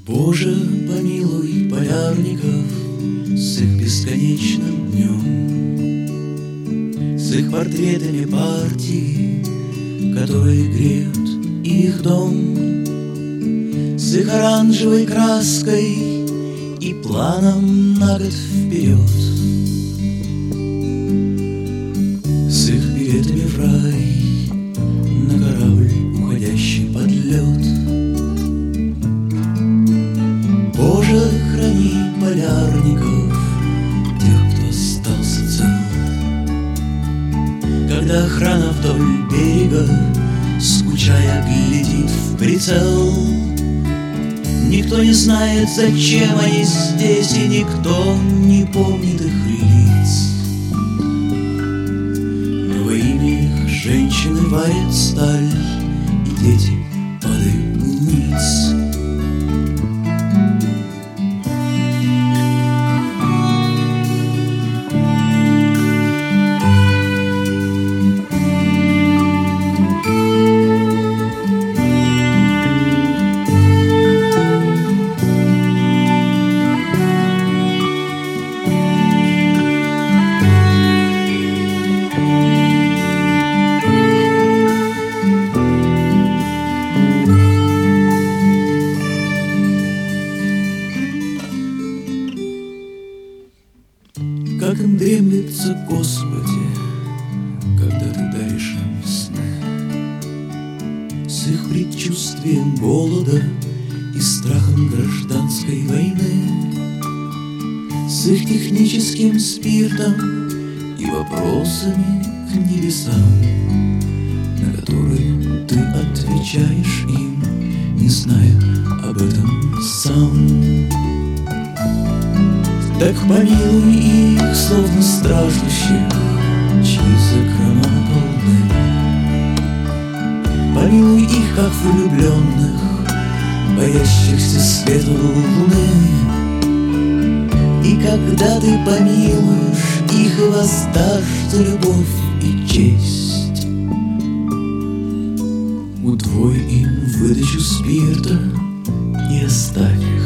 Боже, помилуй полярников с их бесконечным днем, с их портретами партии, которые греют их дом, с их оранжевой краской и планом на год вперед, с их билетами в рай на корабль, уходящий под лед. Боже, храни полярников, тех, кто остался цел, когда охрана вдоль берега, скучая, глядит в прицел. Никто не знает, зачем они здесь, и никто не помнит их лиц. Но во имя их женщины варят сталь, и дети падают ниц. Как им дремлется, Господи, когда Ты даришь им сны, с их предчувствием голода и страхом гражданской войны, с их техническим спиртом и вопросами к небесам, на которые Ты отвечаешь им, не зная об этом сам. Так помилуй их, словно страждущих, чьи закрома полны. Помилуй их, как влюбленных, боящихся света луны. И когда Ты помилуешь их и воздашь за любовь и честь, удвой им выдачу спирта и оставь их